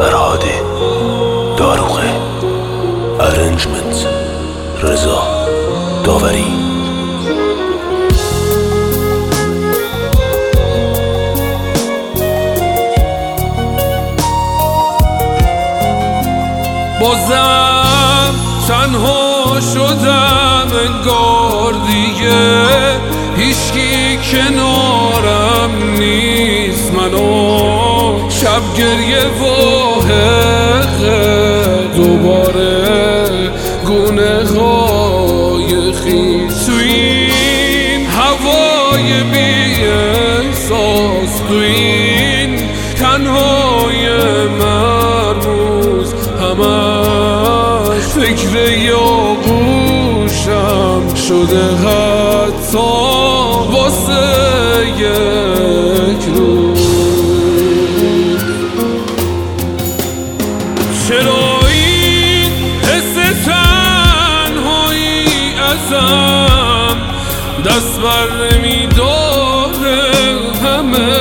فرهادی، داروغه، ارنجمنت، رضا، داوری. بازم تنها شدم انگار دیگه هیچکی کنارم نیست، منو شب گریه و حقه دوباره گونه های خیز تو این هوای بی احساس، تو این تنهای مرموز همش فکر یا گوشم شده حتی واسه یک روز. چرا این حس تنهایی ازم دست بر نمیداره؟ همه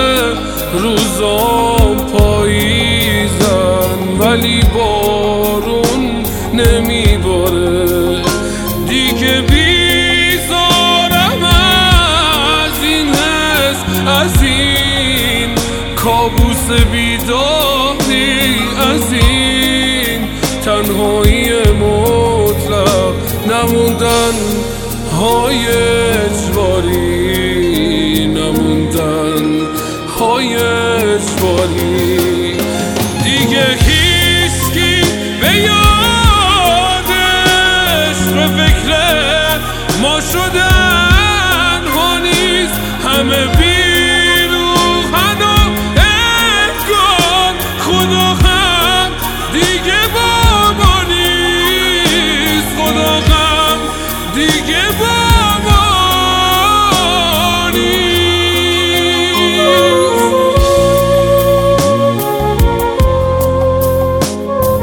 روزام پاییزن ولی بارون نمیباره. دیگه بیزارم از این حس، از این کابوس بیداری، از این تنهایی مطلق، نموندن های اجباری، نموندن های اجباری. دیگه هیچکی به یادش به فکر ما شدن ها نیست، همه بیروحن و انگار خدا هم دیگه با ما نیست، خدا هم دیگه با